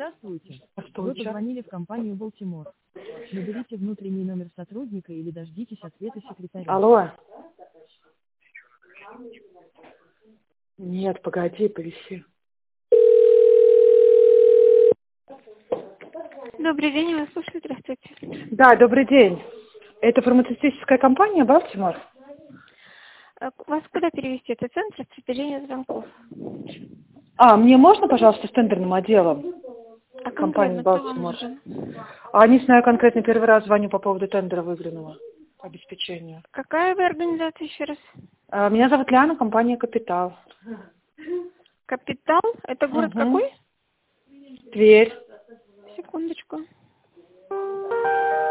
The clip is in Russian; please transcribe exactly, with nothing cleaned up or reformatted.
Здравствуйте. Вы Здравствуйте. позвонили в компанию Балтимор. Наберите внутренний номер сотрудника или дождитесь ответа секретаря. Алло. Нет, погоди, повиси. Добрый день, я вас слушаю, здравствуйте. Да, добрый день. Это фармацевтическая компания Балтимор? А Вас куда перевести? Это центр распределения звонков. А, мне можно, пожалуйста, с тендерным отделом А компании конкретно кто вам Балтимор? нужен? А не знаю, конкретно первый раз звоню по поводу тендера выглянула по обеспечению. Какая вы организация еще раз? А, меня зовут Ляна, компания Капитал. Капитал? Это город Угу. какой? Тверь. Секундочку.